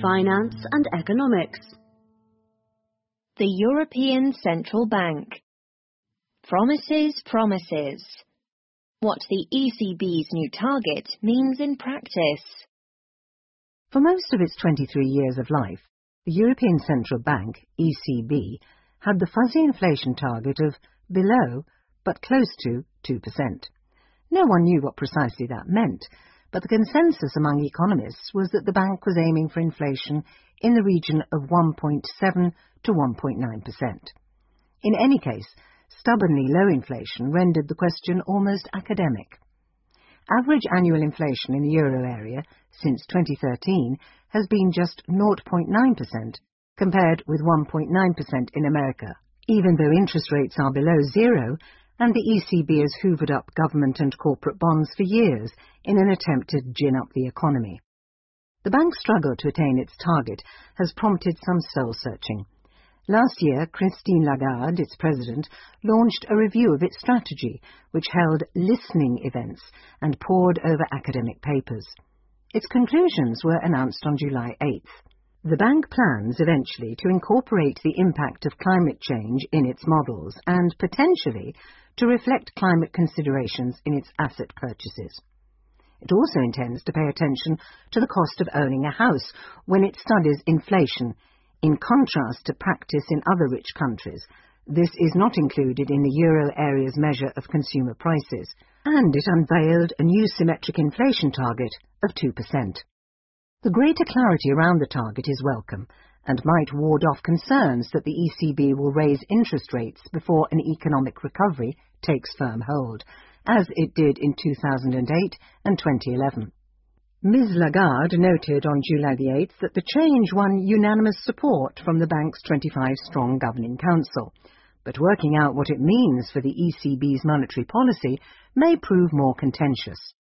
finance and economics. The European Central Bank. Promises, promises. What the ECB's new target means in practice. For most of its 23 years of life, the European Central Bank, ECB, had the fuzzy inflation target of below, but close to, 2%. No one knew what precisely that meant, but the consensus among economists was that the bank was aiming for inflation in the region of 1.7 to 1.9%. In any case, stubbornly low inflation rendered the question almost academic. Average annual inflation in the euro area since 2013 has been just 0.9%, compared with 1.9% in America, even though interest rates are below zero and the ECB has hoovered up government and corporate bonds for years in an attempt to gin up the economy. The bank's struggle to attain its target has prompted some soul-searching. Last year, Christine Lagarde, its president, launched a review of its strategy, which held listening events and pored over academic papers. Its conclusions were announced on July 8th. The bank plans eventually to incorporate the impact of climate change in its models and, potentially, to reflect climate considerations in its asset purchases. It also intends to pay attention to the cost of owning a house when it studies inflation. In contrast to practice in other rich countries, this is not included in the euro area's measure of consumer prices, and it unveiled a new symmetric inflation target of 2%. The greater clarity around the target is welcome, and might ward off concerns that the ECB will raise interest rates before an economic recovery takes firm hold, as it did in 2008 and 2011. Ms. Lagarde noted on July the 8th that the change won unanimous support from the bank's 25-strong governing council, but working out what it means for the ECB's monetary policy may prove more contentious.